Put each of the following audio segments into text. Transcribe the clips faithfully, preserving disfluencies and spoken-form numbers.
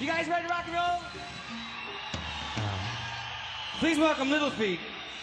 You guys ready to rock and roll? Please welcome Little Feat.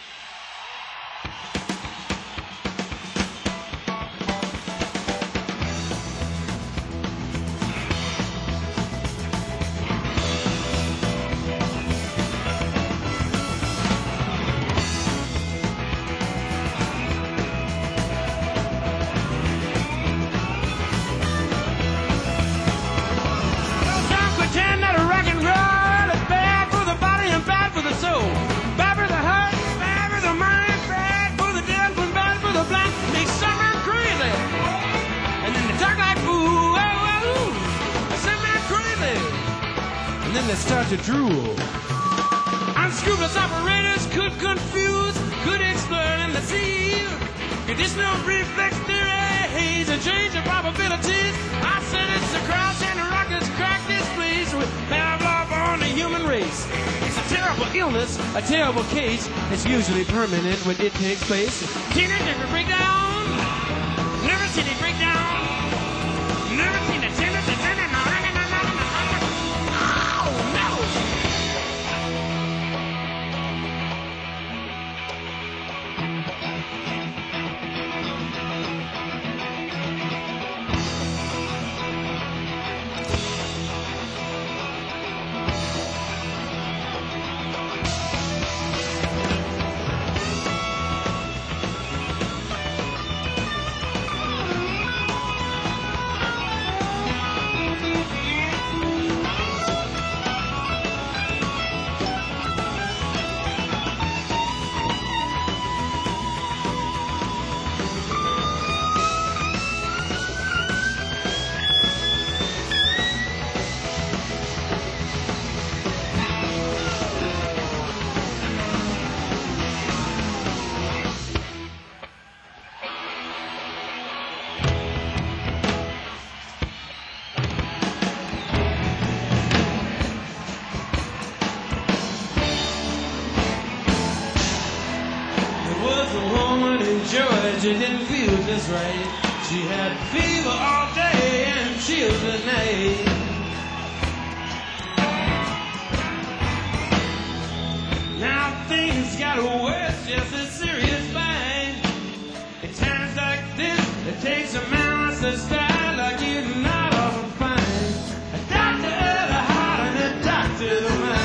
And then they start to drool. Unscrupulous operators could confuse, could explode and deceive. Conditional reflex theories and change of probabilities. I said it's a cross and the rockets crack this place with Pavlov on the human race. It's a terrible illness, a terrible case. It's usually permanent when it takes place. Teenagers will break down. Never seen it break down. Never seen a tennis and then Georgia didn't feel just right. She had fever all day and chills at night. Now things got worse, just a serious fight. In times like this, it takes a man to style like you're not all fine. A doctor of the heart and a doctor of the mind.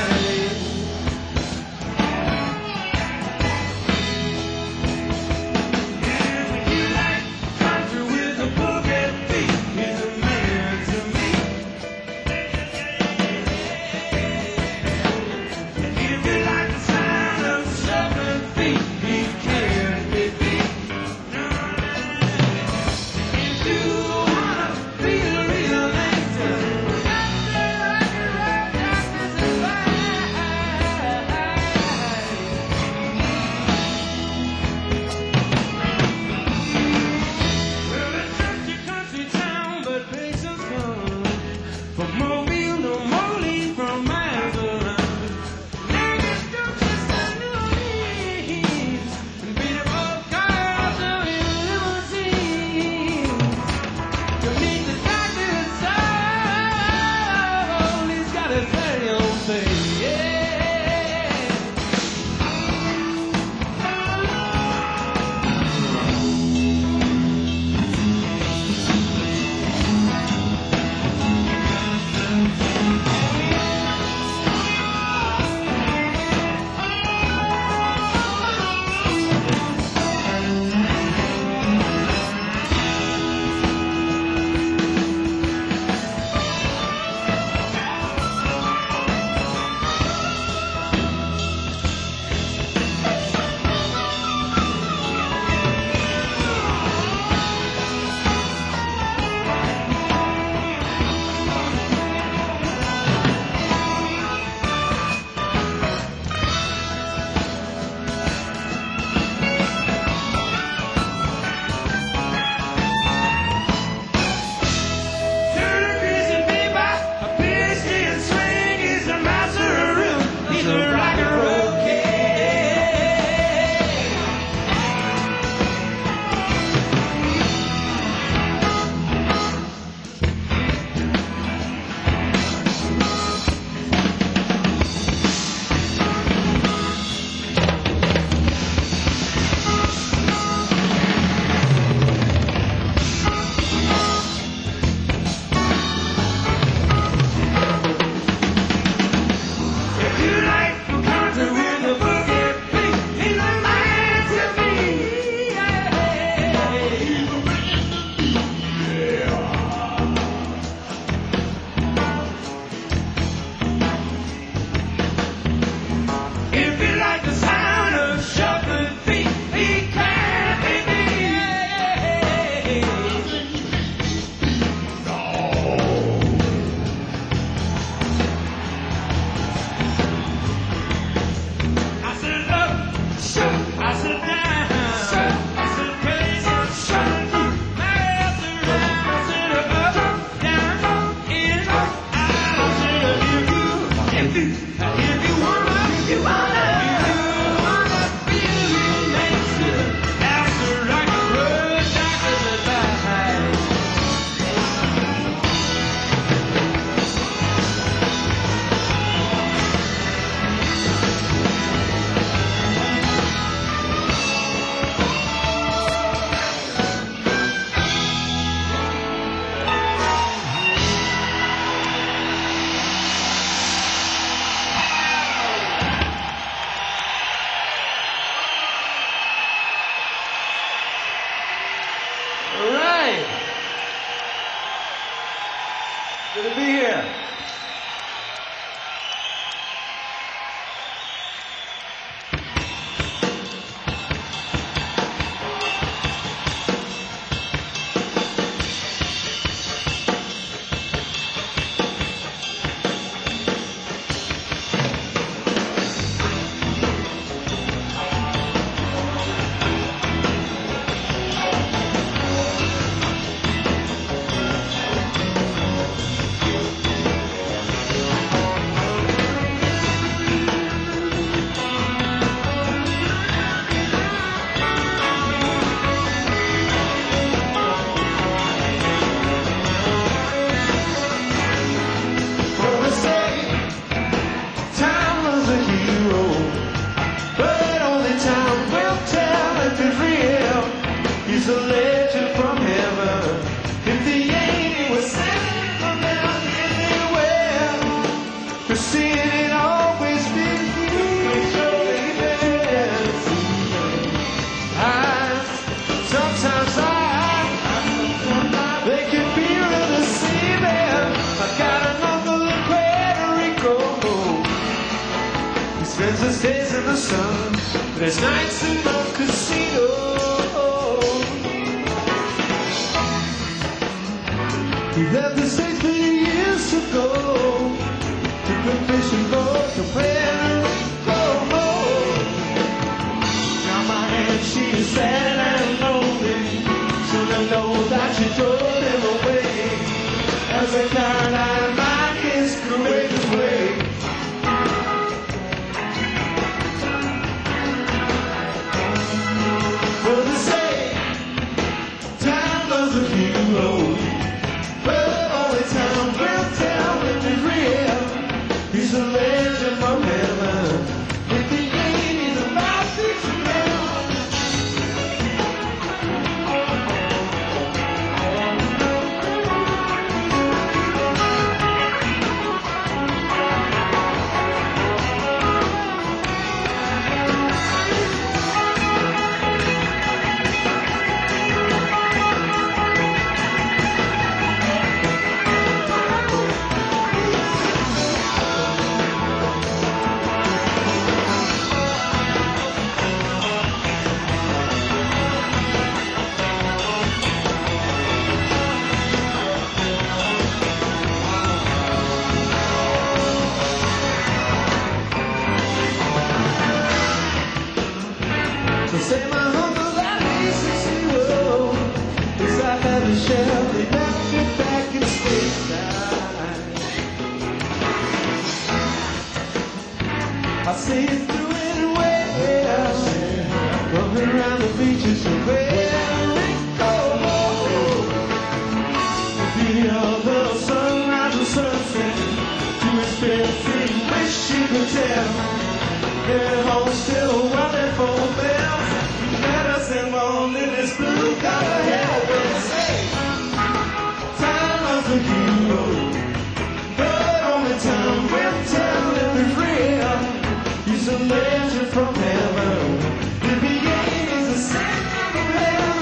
seeing it always been you. I, sometimes I, they can be really deceiving. I got an uncle in Puerto Rico. He spends his days in the sun, but his nights in the casino. He left the States many years ago to go fishing boats, to play and go home. Now my aunt, she is sad and lonely, so I know that she drove him away as a Caroline might his courageous way. For the sake, time loves a hero. He's a legend from heaven. If he ain't, he's about six say my uncle that he's a zero. His life had a shell, they left it back in stateside. I see it through it well, running around the beaches of Puerto Rico. The other sunrise and sunset, to his fancy wish she could tell. Their home still running for bells. Medicine won't in this blue collar hell will say time was a hero, but only time will tell if it's real. He's a legend from heaven. If he ain't, he's a saint from heaven.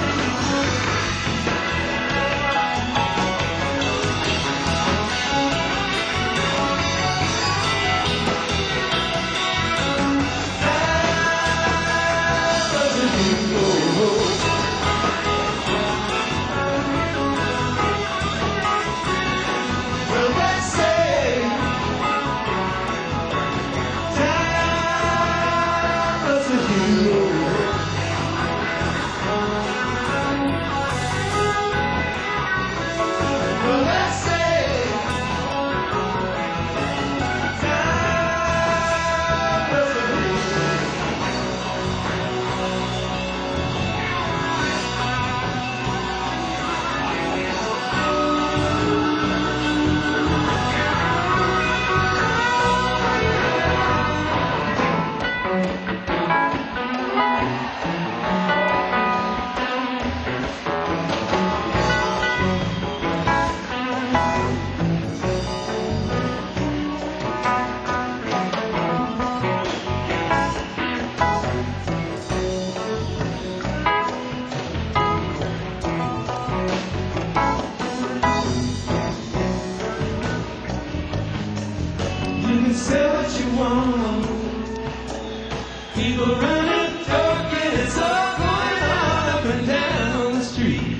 Say what you want. People running, talking, it's all going on up and down the street.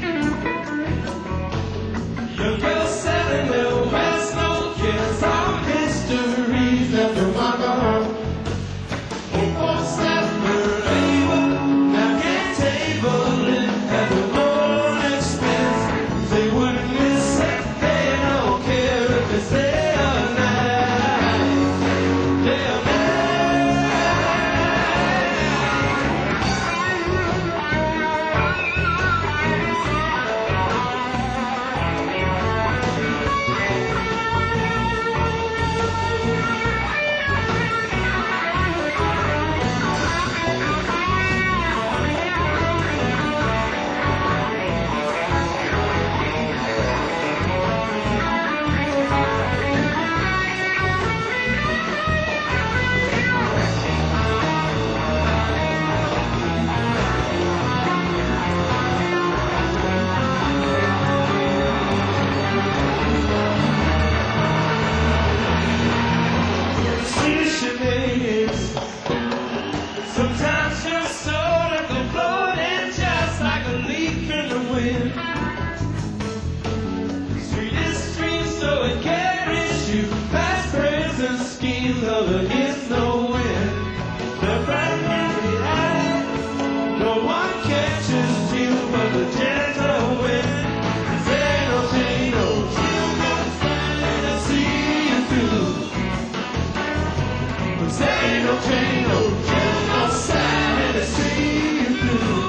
Young girls selling their West no kids, all histories left to walk on. Old folks left for labor, now get table it at the more expense. They wouldn't miss it, they don't care if it's day or night. you. Past, present schemes of against no wind. Left, right, right, right. No one catches you but the gentle wind. Say no chain, no chill, no sign to see you through. Say no chain, no chill, no sign to see you through.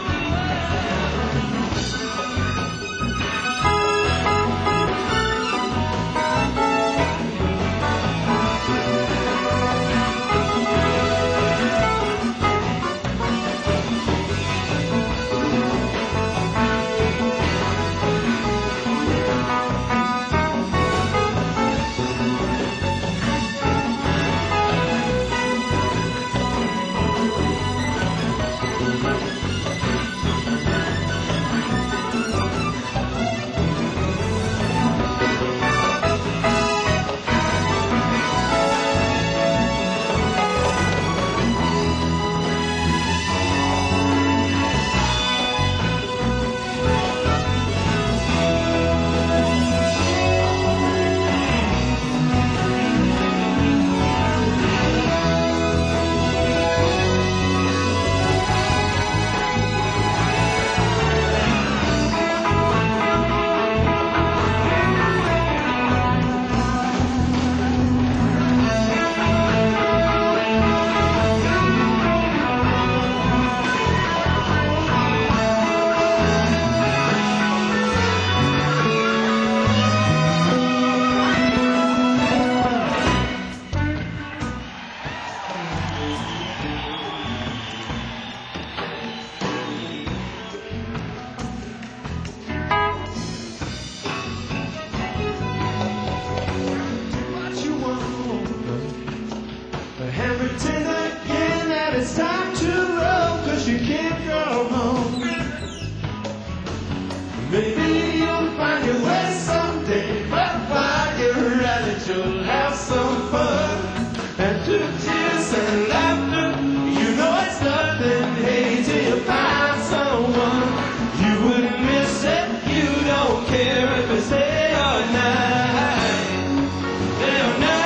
Maybe you'll find your way someday, but while you're at it, you'll have some fun. And through tears and laughter, you know it's nothing. Hey, till you find someone, you wouldn't miss it. You don't care if it's day or night, day or night.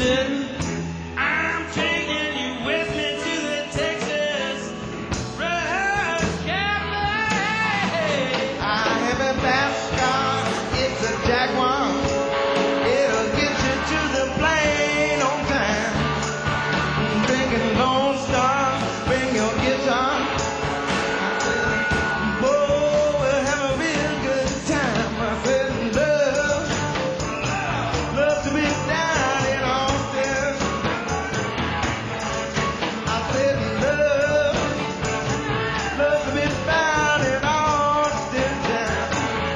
said, I'm taking you with me to the Texas Road Cafe. I have a fast car, it's a Jaguar. It'll get you to the plane on time. Drinking Lone Star, bring your guitar. I said, boy, we'll have a real good time. I said, love, love to be down in Austin. I said, love, love to be found in Austin town.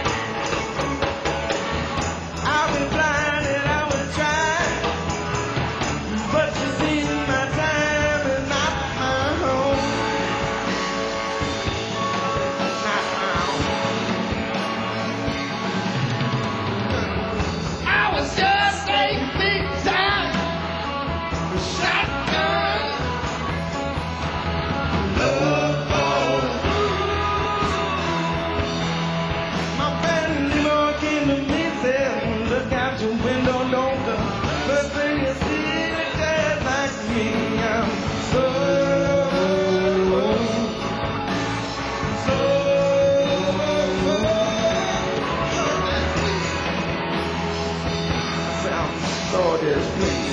I've been blind and I would try, but you see my time is not my home. Not my home. I was just a big time shotgun. Love ball. My friend Limo came to me and said, look out your window, don't the first thing you see is just like me. I'm so, so, I'm so displeased.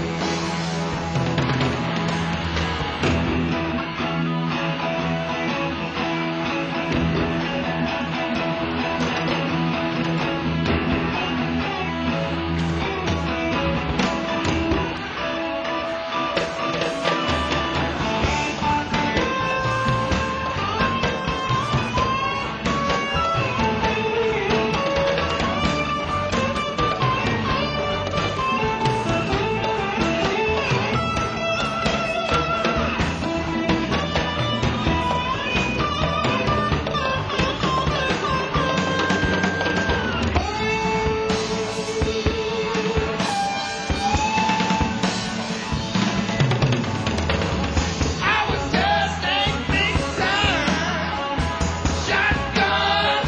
I was just a big time shotgun.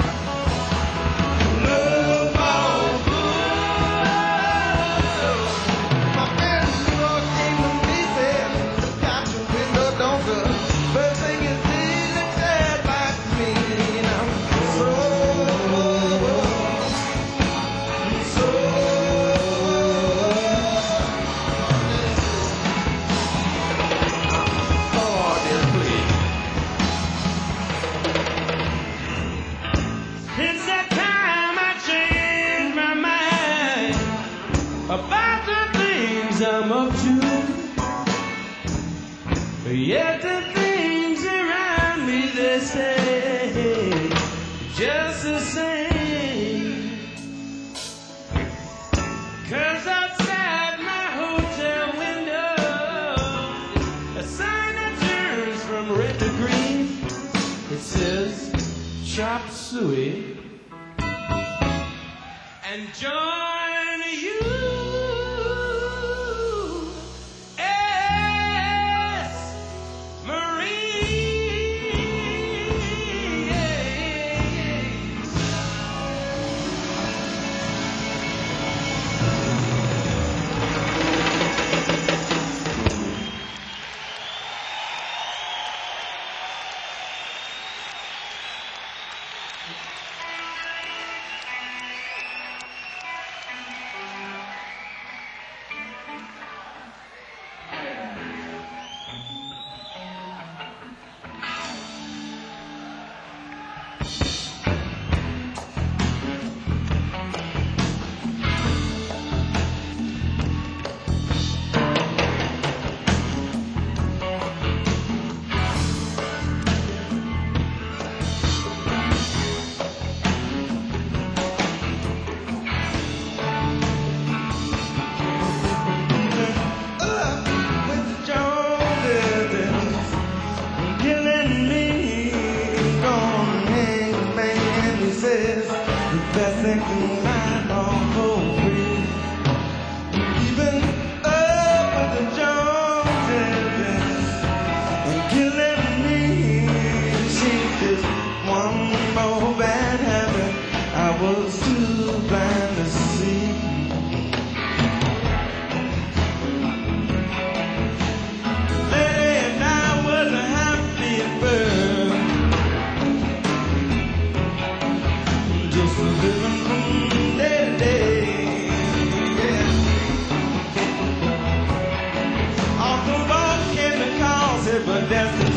Love ball. My friend Limo came to me and said, look out your window, don't the first thing you see is just like me. And I'm so, so, so displeased. Since that time I changed my mind about the things I'm up to. Yet the things around me, they say just the same. 'Cause outside my hotel window, a sign that turns from red to green, it says chop suey and join you. S. Marine.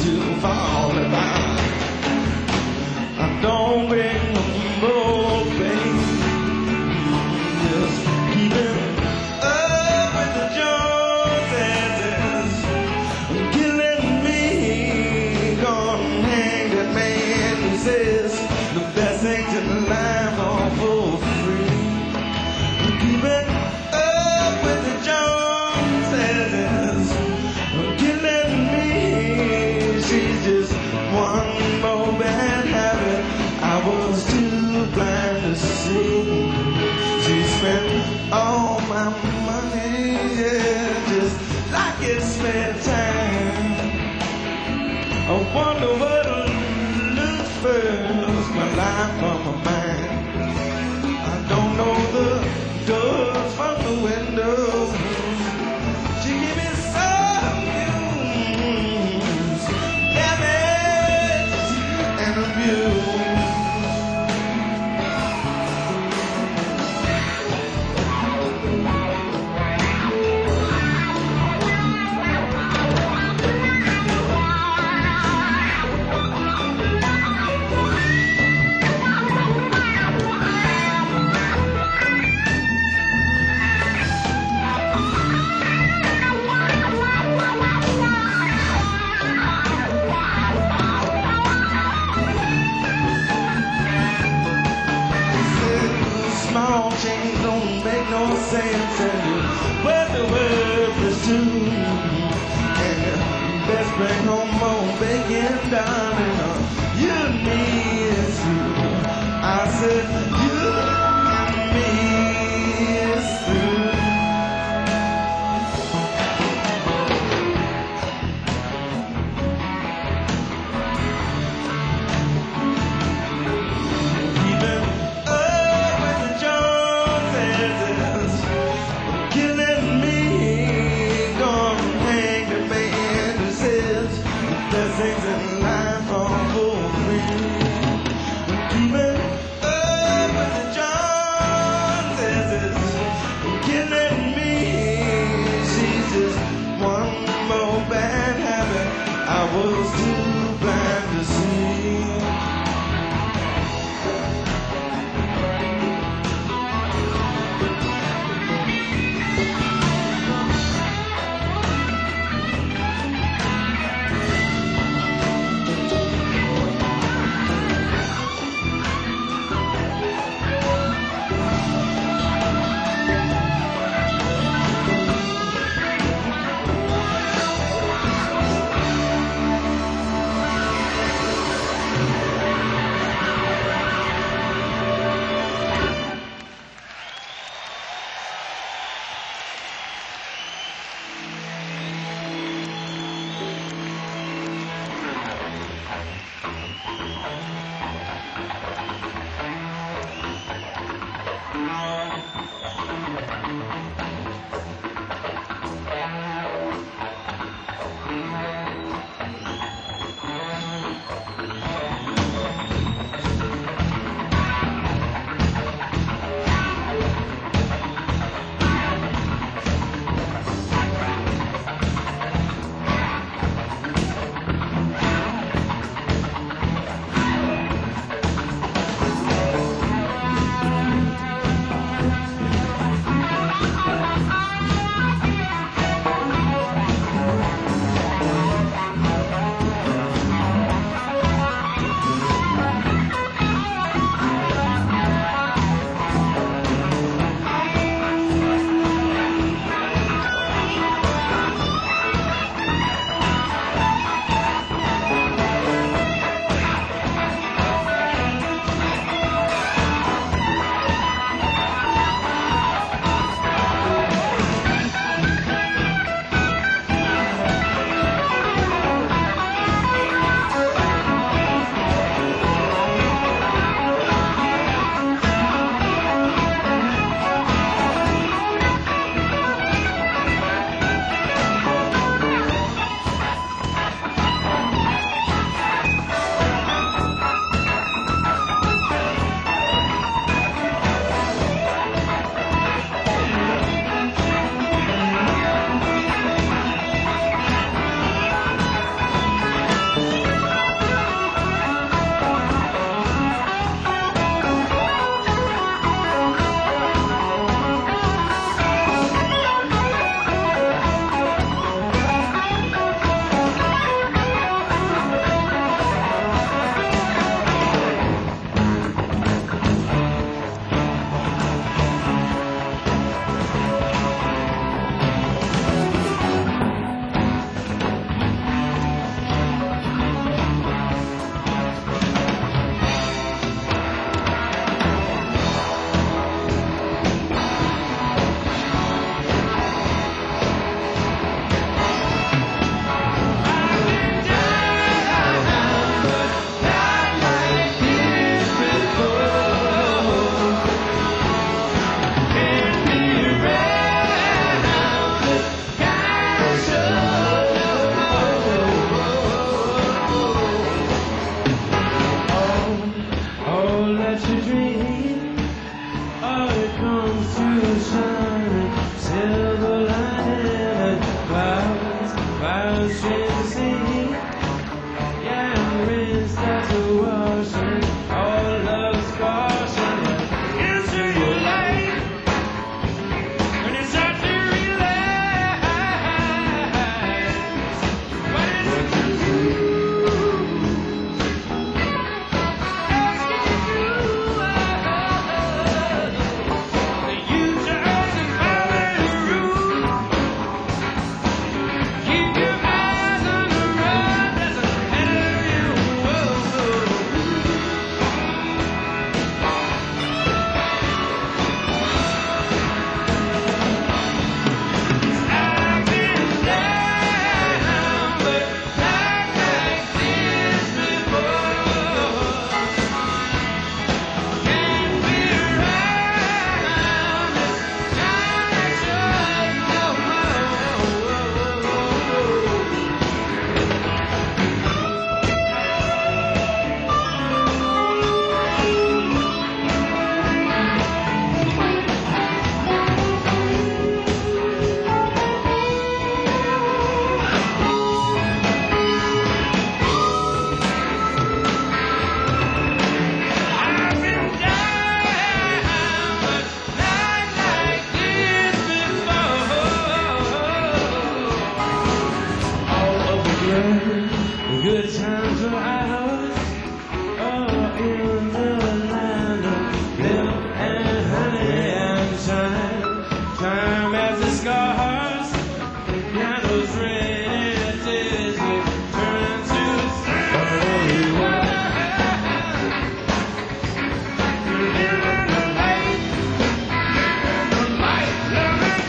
to fall apart. I don't bring no more pain. Just keeping up with the Joneses, killing me. Gonna hang that man who says the best things in life are for free. Keeping up with the Joneses, killing me. She's just one more bad habit I was too blind to see. She spent all my money, yeah, just like it spent time. I wonder what'll lose first, my life or my mind. I don't know the doors from the windows. She gave me some news, damage and abuse. Small change don't make no sense, and you what the world is to. And you best bring home more bacon, darling, or you and me is through. I said you and me is through. Keeping up with the Joneses, killing me. Gonna hang the man who says the things in life are for free. Keeping up with the Joneses, killing me. She's just one more bad habit I was too blind to see. close your eyes. Oh, in the land of milk and honey and time, time as the scars, now those rainy days they turn to sunny weather. Living the light, the light, living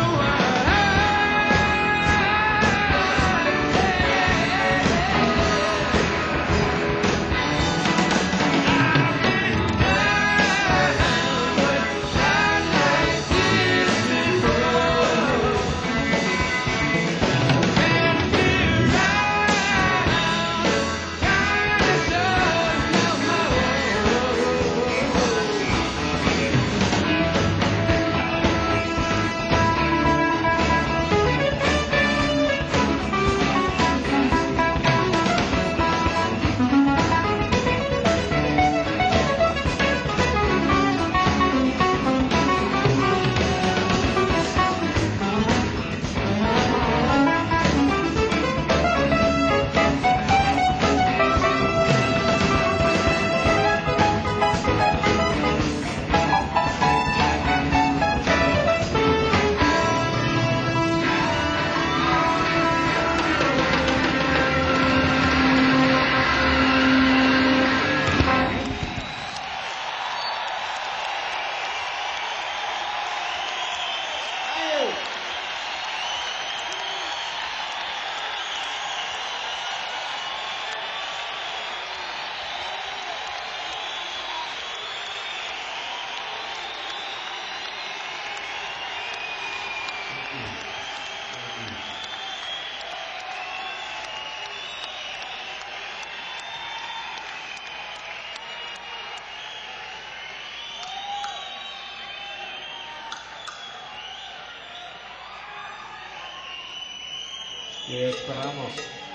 y esperamos.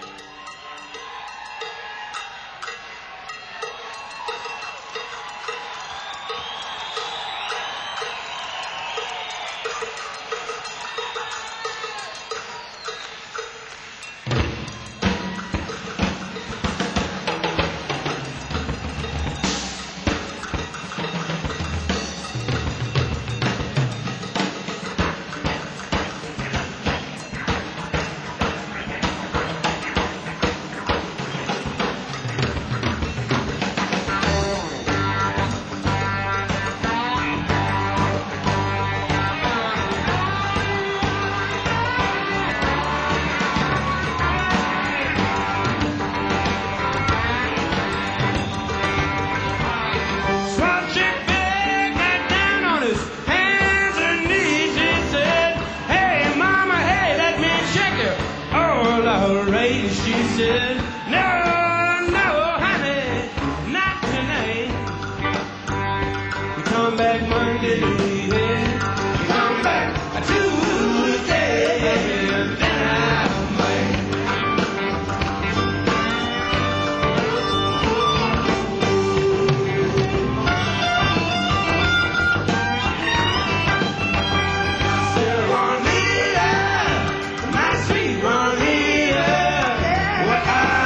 She said, no, no, honey, not tonight. You come back Monday, yeah. You come back Tuesday, and then I might. Said, Juanita, my sweet Juanita, what I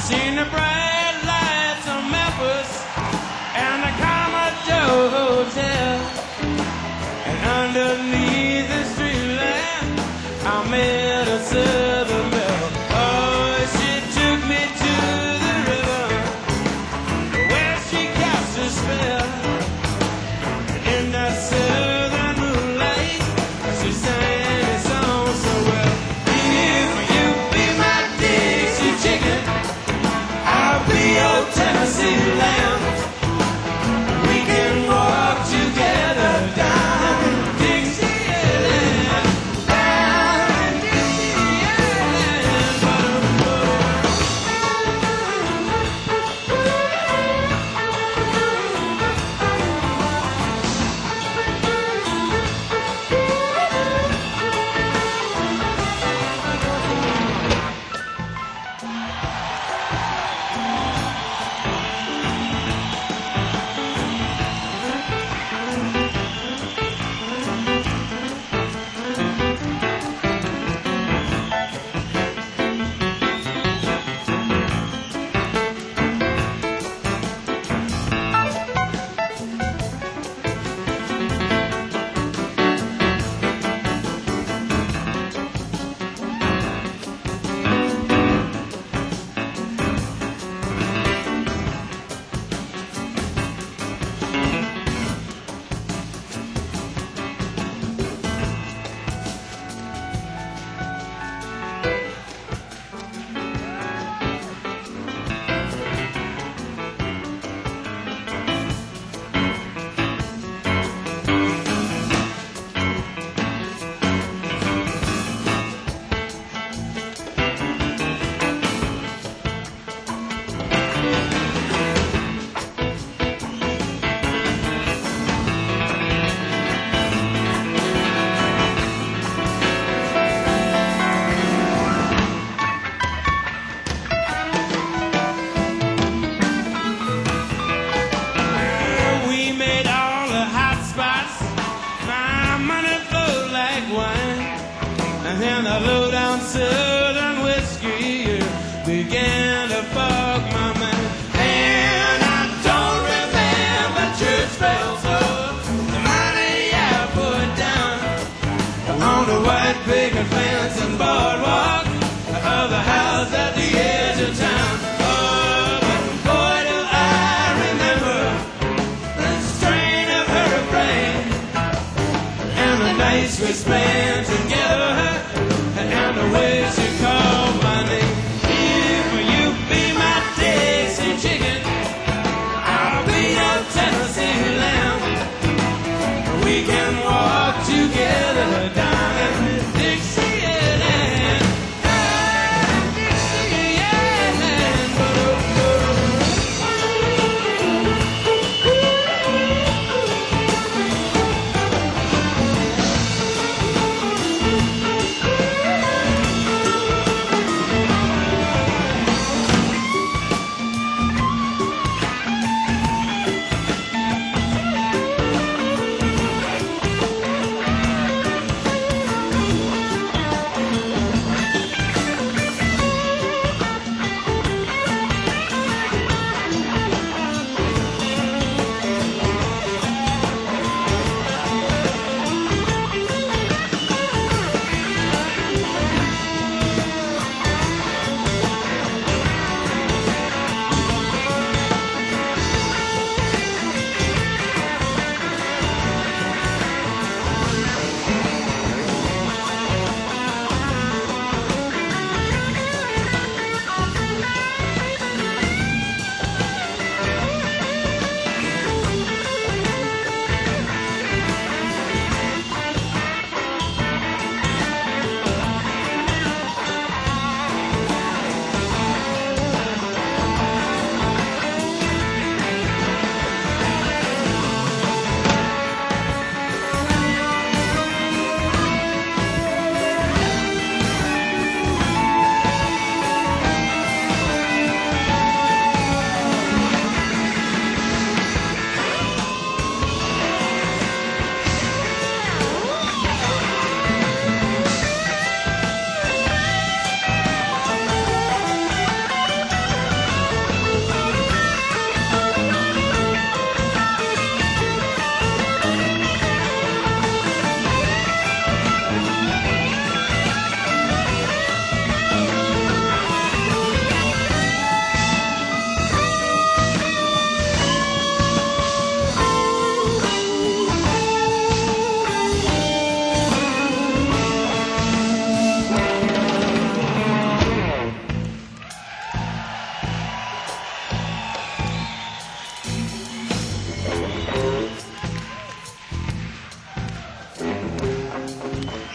Seen the bright lights of Memphis and the Commodore Hotel. And underneath the street lamp, I met a Southern belle. Oh, she took me to the river where she cast a spell. In that Southern moonlight, she sang a song so well. If you be my Dixie chicken, I'll be your Tennessee lamb. We can walk together down Dixieland, down Dixieland. We made all the hot spots. My money flowed like wine. And then the low down Southern whiskey began to fog my mind. And I don't remember church bells or the money I put down on the white picket fence and boardwalk of the house at the edge of town. Oh, but boy, do I remember the strain of her refrain and the nights we spent together and the way she called my name. If you be my Dixie chicken, I'll be your Tennessee lamb. We can walk together down Dixieland, down Dixieland.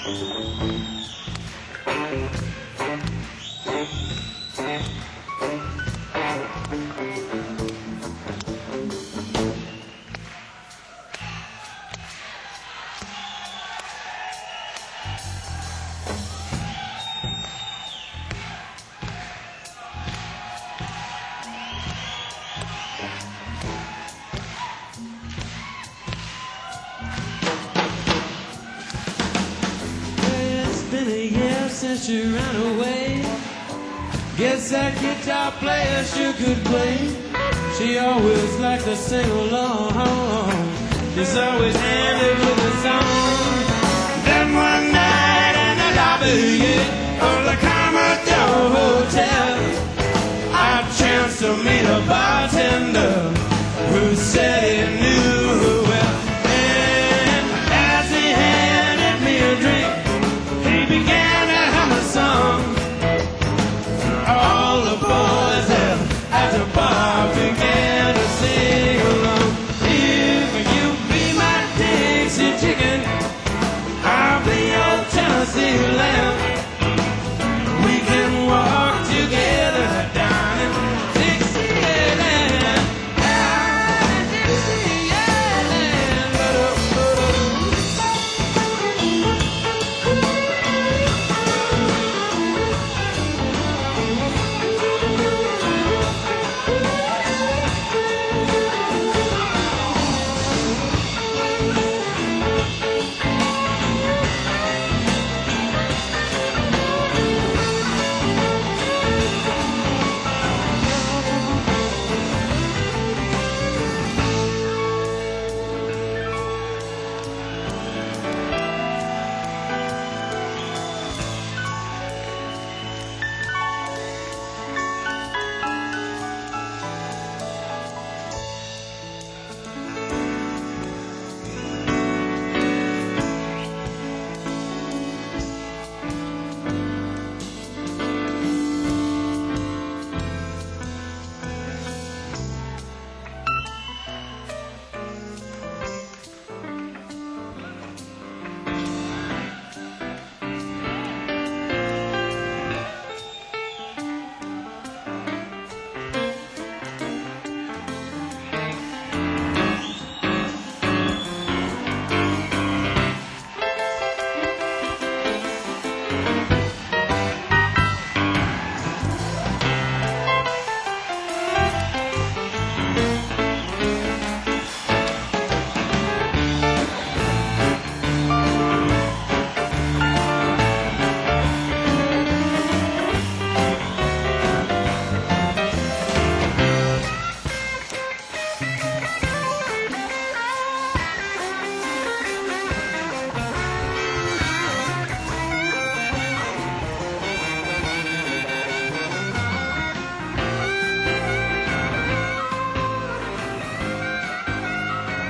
It's been a year since you ran away. Guess that guitar player sure could play. She always liked to sing along. Just always ended with a song. Then one night in the lobby of the Commodore Hotel, I chanced to meet a bartender.